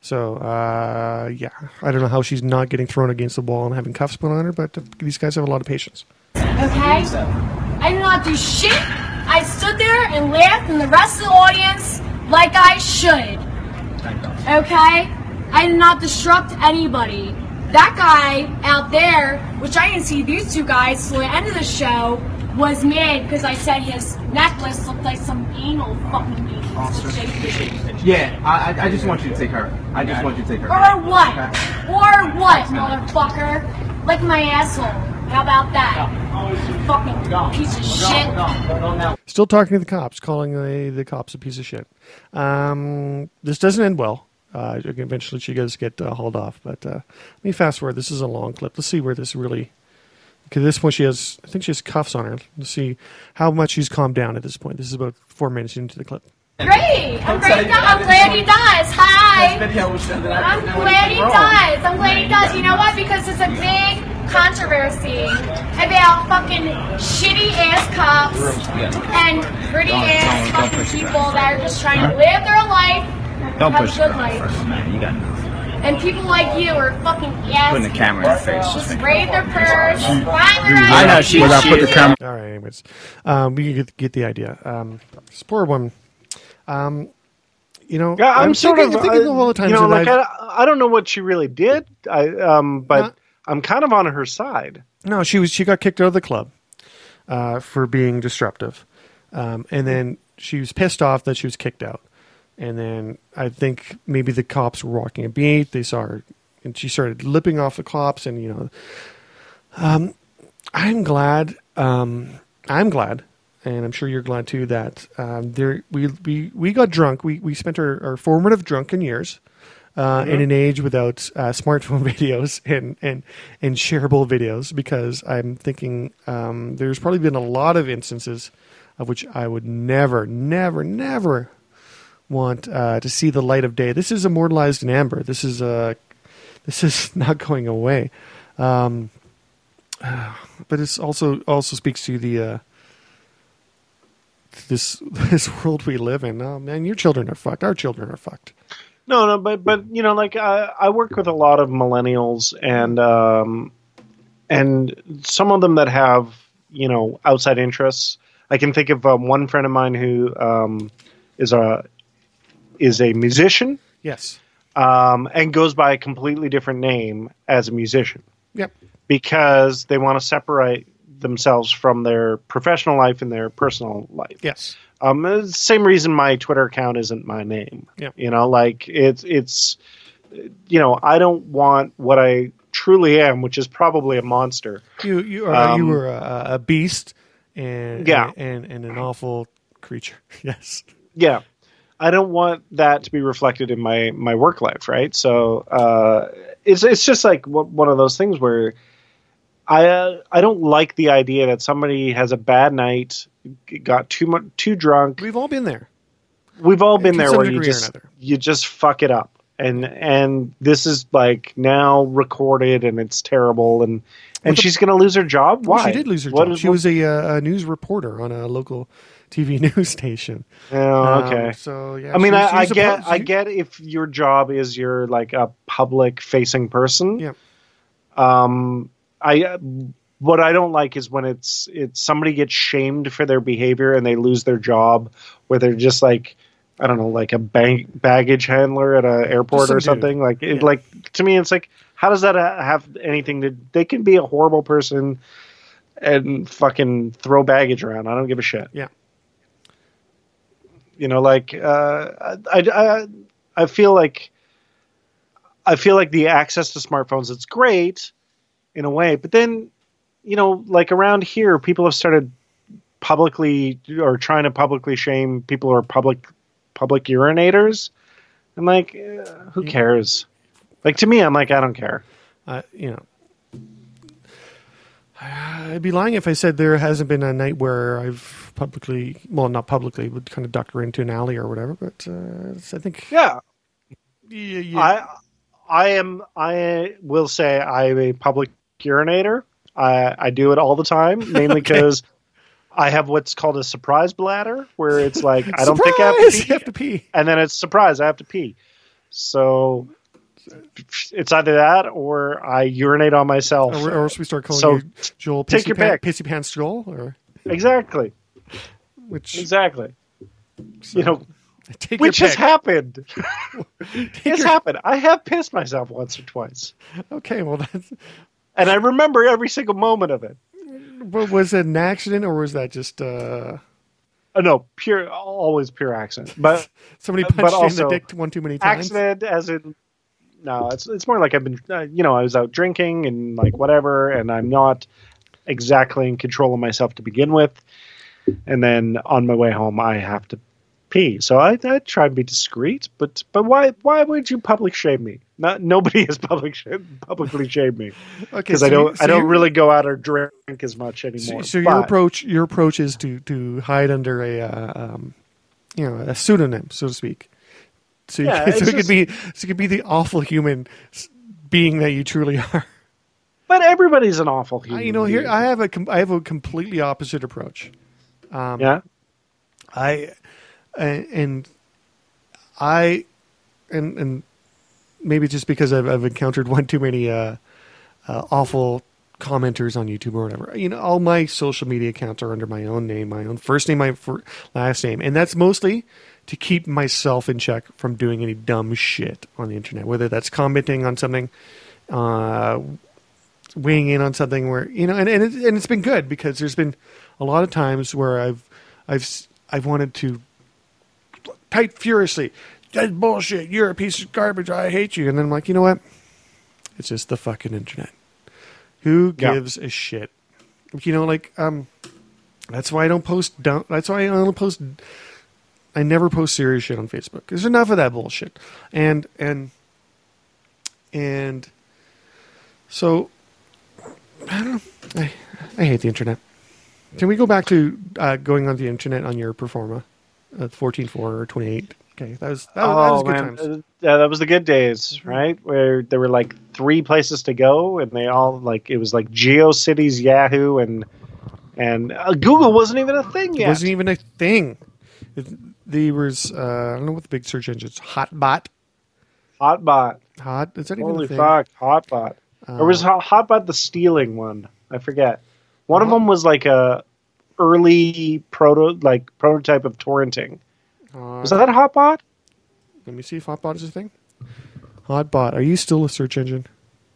So, yeah, I don't know how she's not getting thrown against the wall and having cuffs put on her, but these guys have a lot of patience. Okay? I did not do shit. I stood there and laughed in the rest of the audience like I should. Okay? I did not disrupt anybody. That guy out there, which I didn't see these two guys till the end of the show, was mad because I said his necklace looked like some anal fucking thing. Yeah, I just want you to take her. I just want you to take her. Or what? Or what, motherfucker? Lick my asshole. How about that? You fucking piece of shit. Still talking to the cops, calling the cops a piece of shit. This doesn't end well. Eventually she does get hauled off. But let me fast forward. This is a long clip. Let's see where this really... Because at this point I think she has cuffs on her. Let's see how much she's calmed down at this point. This is about 4 minutes into the clip. Great! I'm glad he does. Hi! I'm glad he does. I'm glad he does. You know what? Because it's a big controversy about fucking shitty ass cops and pretty ass fucking people that are just trying to live their life, have a good life. And people like you are fucking assholes. Putting the camera in her face. Just raid their purse. I know she put the camera. All right, anyways. We get the idea. This poor woman. You know, Yeah, I'm thinking of all the times you know, that like I don't know what she really did. But I'm kind of on her side. No, she got kicked out of the club for being disruptive, and then she was pissed off that she was kicked out. And then I think maybe the cops were walking a beat. They saw her, and she started lipping off the cops. And you know, I'm glad, and I'm sure you're glad too, that we got drunk. We spent our formative drunken years in an age without smartphone videos and shareable videos, because I'm thinking there's probably been a lot of instances of which I would never want to see the light of day. This is immortalized in amber. This is not going away. But it's also speaks to the this world we live in. Oh man, your children are fucked. Our children are fucked. No, but you know, like I work with a lot of millennials, and some of them that have, you know, outside interests. I can think of one friend of mine who is a musician. Yes. And goes by a completely different name as a musician. Yep. Because they want to separate themselves from their professional life and their personal life. Yes. Same reason my Twitter account isn't my name. Yeah. You know, like it's you know, I don't want what I truly am, which is probably a monster. You were a beast and an awful creature. Yes. Yeah. I don't want that to be reflected in my work life, right? So it's just like one of those things where I don't like the idea that somebody has a bad night, got too drunk. We've all been there. We've all been there where you just fuck it up, and this is like now recorded and it's terrible, and she's going to lose her job. Why? Well, she did lose her job. She was a news reporter on a local TV news station. Oh, okay. So yeah, I mean, I get if your job is you're like a public facing person. Yeah. What I don't like is when it's somebody gets shamed for their behavior and they lose their job, where they're just like, I don't know, like a baggage handler at an airport or something. Like, like to me, it's like, how does that have anything to? They can be a horrible person and fucking throw baggage around. I don't give a shit. Yeah. You know, like I feel like the access to smartphones, it's great in a way, but then, you know, like around here, people have started publicly or trying to publicly shame people who are public urinators. I'm like, who cares? Like, to me, I'm like, I don't care. You know, I'd be lying if I said there hasn't been a night where I've publicly, well, not publicly, would kind of duck her into an alley or whatever. But I think, yeah. Yeah. I will say I'm a public urinator. I do it all the time, mainly because I have what's called a surprise bladder, where it's like I don't think I have to pee, you have to pee, and then it's surprise I have to pee. So it's either that or I urinate on myself. Or else we start calling So, you Joel take your pick. Pissy Pants Joel, or Exactly. which Exactly. so, You know, take which your has pick. happened. It's happened. I have pissed myself once or twice. Okay, well, that's, And I remember every single moment of it. but was it an accident or was that just Oh, no, always pure accident. But somebody but punched you in the also dick one too many times? accident as in, no, it's more like I've been, I was out drinking and like whatever, and I'm not exactly in control of myself to begin with. And then on my way home, I have to pee. So I try to be discreet, but why would you public shame me? Nobody has publicly shamed me Okay, because so I don't you- really go out or drink as much anymore. So But your approach is to hide under a pseudonym, so to speak. So you, Yeah, so it's it could be the awful human being that you truly are. but everybody's an awful human. Here being. I have a completely opposite approach. Yeah. And maybe just because I've encountered one too many awful commenters on YouTube or whatever. All my social media accounts are under my own name, my own first name, my last name, and that's mostly to keep myself in check from doing any dumb shit on the internet. Whether that's commenting on something, weighing in on something where and it's been good because there's been a lot of times where I've wanted to type furiously, "That's bullshit. You're a piece of garbage. I hate you." And then I'm like, you know what? It's just the fucking internet. Who gives a shit? That's why I don't post. That's why I only post. I never post serious shit on Facebook. There's enough of that bullshit, and so I don't know. I hate the internet. Can we go back to going on the internet on your Performa, 14.4 or 28? Okay, that was good times. Yeah, that was the good days, right? Where there were like 3 places to go, and they all it was like GeoCities, Yahoo, and Google wasn't even a thing yet. It wasn't even a thing. There was I don't know what the big search engines. Hotbot. Is that even Holy a thing? fuck, Hotbot. Or was Hotbot the stealing one? I forget. One of them was like a early prototype of torrenting. Was that Hotbot? Let me see if Hotbot is a thing. Hotbot. Are you still a search engine?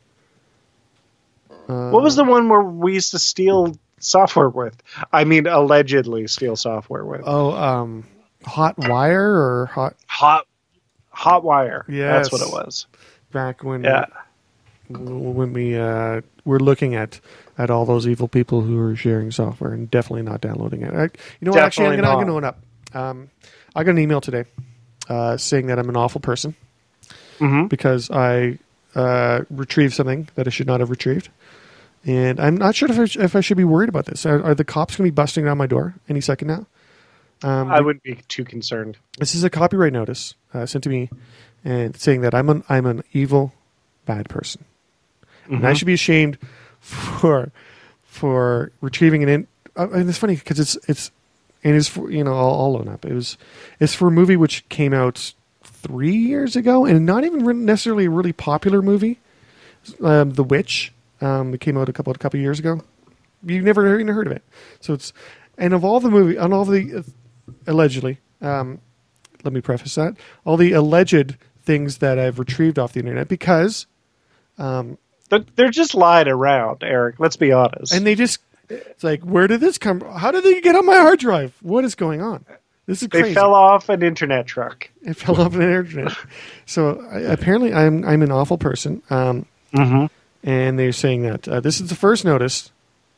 What was the one where we used to steal software with? I mean, allegedly steal software with. Oh, Hotwire or Hotwire. Yes. That's what it was. Back when when we were looking at all those evil people who were sharing software and definitely not downloading it. Actually, I'm going to own up. I got an email today saying that I'm an awful person because I retrieved something that I should not have retrieved. And I'm not sure if I should be worried about this. Are the cops going to be busting down my door any second now? I wouldn't be too concerned. This is a copyright notice sent to me and saying that I'm an evil, bad person. And I should be ashamed for retrieving and it's funny because it's for, I'll own up. It's for a movie which came out 3 years ago and not even necessarily a really popular movie. The Witch. It came out a couple years ago. You've never even heard of it. So it's of all the allegedly. Let me preface that all the alleged things that I've retrieved off the internet because. They're just lying around, Eric. Let's be honest. And it's like, where did this come from? How did they get on my hard drive? What is going on? This is crazy. They fell off an internet truck. It fell off an internet. So apparently I'm an awful person. And they're saying that this is the first notice.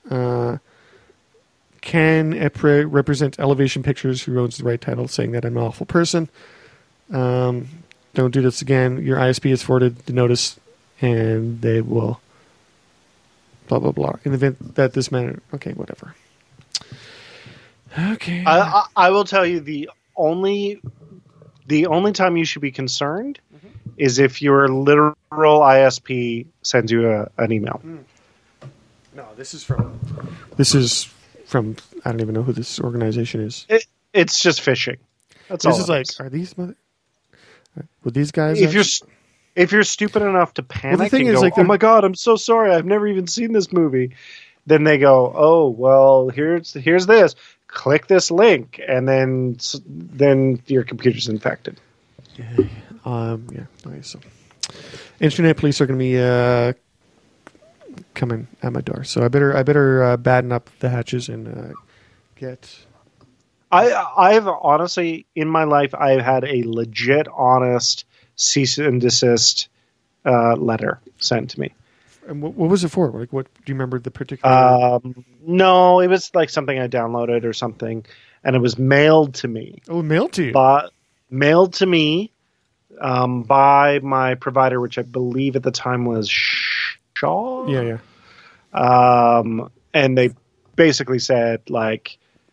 Can represent Elevation Pictures, who owns the right title, saying that I'm an awful person. Don't do this again. Your ISP has forwarded the notice, and they will blah, blah, blah. In the event that this matter... Okay, whatever. Okay. I will tell you the only time you should be concerned is if your literal ISP sends you an email. No, this is from I don't even know who this organization is. It's just phishing. That's all. This is like, are these mother? With these guys, if you're stupid enough to panic thing and is, go, like, "Oh my god, I'm so sorry, I've never even seen this movie," then they go, "Oh well, here's this. Click this link," and then your computer's infected. Nice. So, internet police are going to be coming at my door, so I better batten up the hatches and get. I've honestly, in my life, I've had a legit, honest cease and desist letter sent to me. And what was it for? Like, what do you remember the particular? No, it was like something I downloaded or something, and it was mailed to me. Oh, mailed to you? Mailed to me by my provider, which I believe at the time was Shaw. Yeah. And they basically said, like,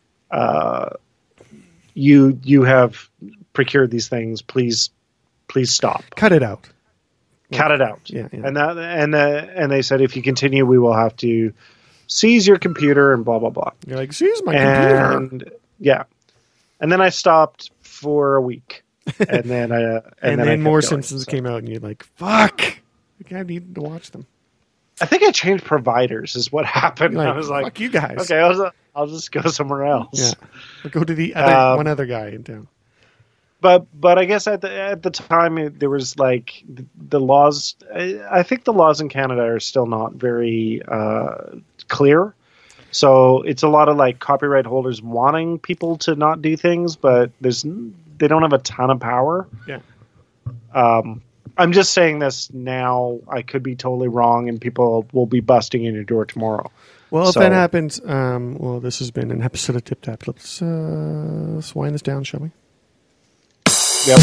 you have procured these things. Please stop. Cut it out. Cut it out. Yeah. And they said, if you continue, we will have to seize your computer and blah blah blah. You're like, seize my computer. Yeah. And then I stopped for a week, and then then more Simpsons came out, and you're like, fuck, I need to watch them. I think I changed providers is what happened. Like, I was like, fuck you guys. Okay, I'll just go somewhere else. Yeah. I'll go to the other one other guy in town. But I guess at the time there was like the laws. I think the laws in Canada are still not very clear. So it's a lot of like copyright holders wanting people to not do things, but they don't have a ton of power. Yeah. I'm just saying this now. I could be totally wrong, and people will be busting in your door tomorrow. Well, if that happens, this has been an episode of Tip Tap. Let's wind this down, shall we? Yep.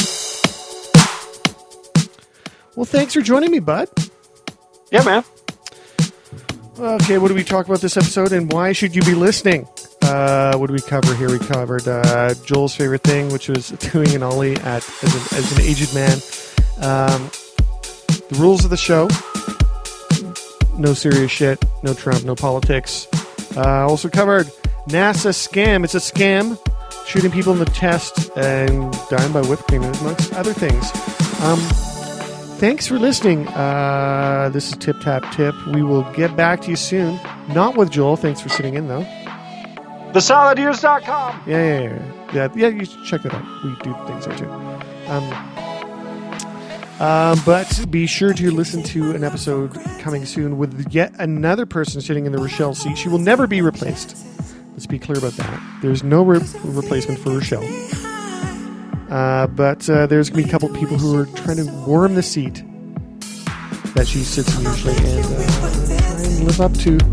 Well, thanks for joining me, bud. Yeah, man. Okay, what do we talk about this episode, and why should you be listening? What do we cover here? We covered Joel's favorite thing, which was doing an ollie as an aged man. The rules of the show. No serious shit. No Trump. No politics. Also covered NASA scam. It's a scam. Shooting people in the chest and dying by whipped cream, amongst other things. Thanks for listening. This is Tip Tap Tip. We will get back to you soon. Not with Joel. Thanks for sitting in, though. TheSolidEars.com. Yeah, you should check that out. We do things there, too. But be sure to listen to an episode coming soon with yet another person sitting in the Rochelle seat. She will never be replaced. Let's be clear about that. There's no replacement for Rochelle. But there's going to be a couple of people who are trying to warm the seat that she sits in usually and try and live up to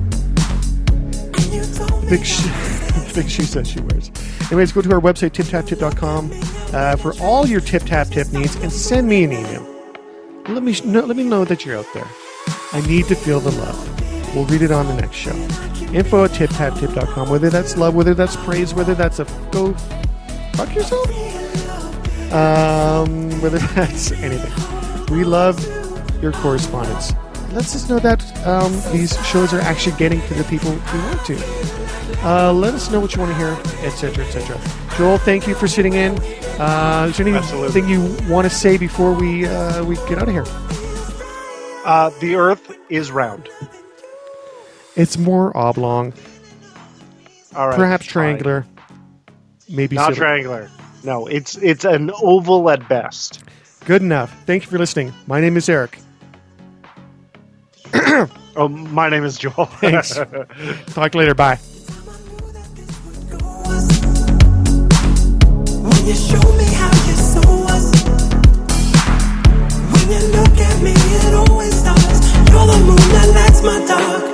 big shoes that she wears. Anyways, go to our website, tiptaptip.com, for all your Tip Tap Tip needs, and send me an email. Let me know that you're out there. I need to feel the love. We'll read it on the next show. info@tiptaptip.com. Whether that's love, whether that's praise, whether that's a go fuck yourself, whether that's anything. We love your correspondence. Lets us know that these shows are actually getting to the people we want to. Let us know what you want to hear, etc., etc. Joel, thank you for sitting in. Is there anything you want to say before we get out of here? The Earth is round. It's more oblong. All right, perhaps triangular. Maybe not triangular. No, it's an oval at best. Good enough. Thank you for listening. My name is Eric. Oh, my name is Joel. Thanks. Talk later. Bye. When you show me how you saw us, when you look at me, it always starts. You're the moon that lights my dark.